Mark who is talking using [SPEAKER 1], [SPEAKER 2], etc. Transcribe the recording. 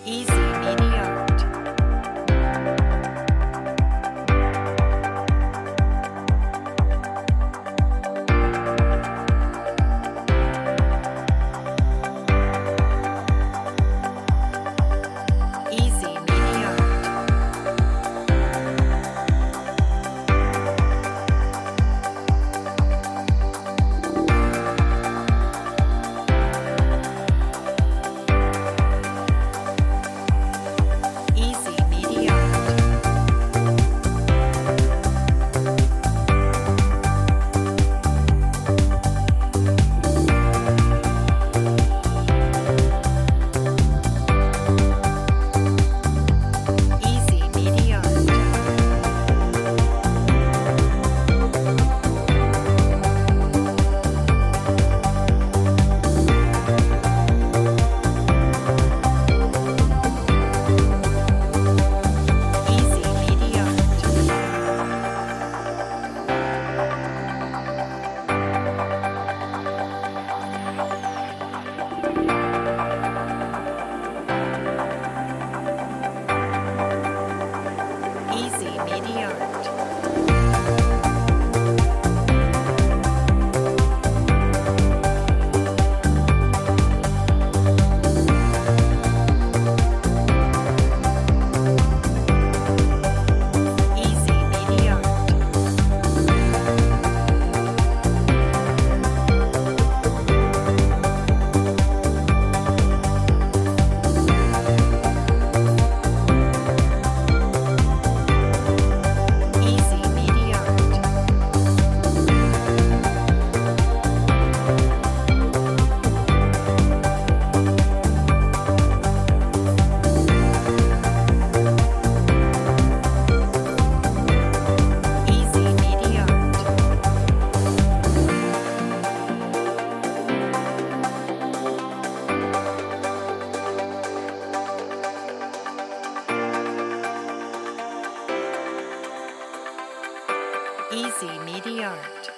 [SPEAKER 1] Easy Media Art. Easy Media Art. Easy Media Art. Easy Media Art. Easy Media Art. Easy Media Art. Easy Media Art. Easy Media Art. Easy Media Art. Easy Media Art.